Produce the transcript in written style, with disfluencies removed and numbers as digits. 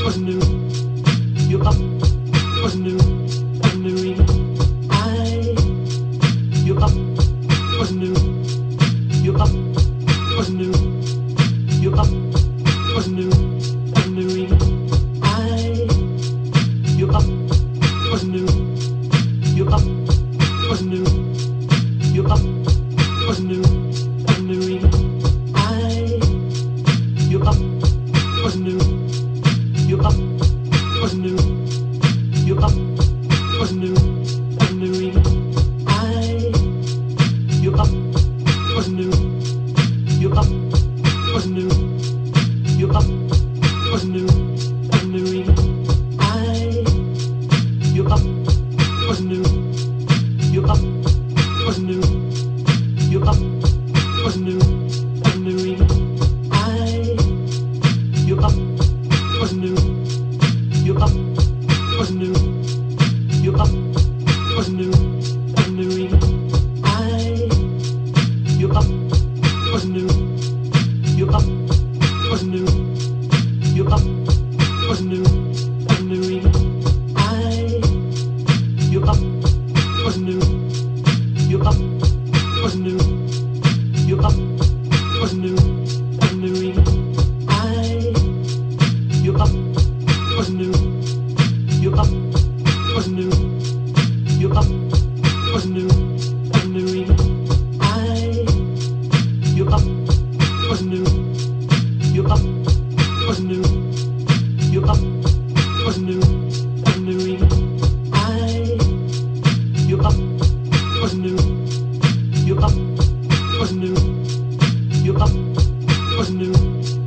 was new. You up was new. Wondering I. You up was new. You up was new. You up was new. Wondering I. You up was new. You up was new. You up was new. Wondering I. You up was new. You up was new. You up was new. Wondering I. You up was new. You up was new. You up was new. Wondering I. You up was new. You up was new. You up was new. Wondering I. You up was new. You up was new. You up was new. Wondering I. You up was new. You up was new. You up was new. Wondering I. You up was new. You up was new. You up was new. Wondering I. You up was new. You up was new. You up was new. Wondering I. You up was new. You up was new. You up was new. Wondering I. You up was new. You up was new. You up was new.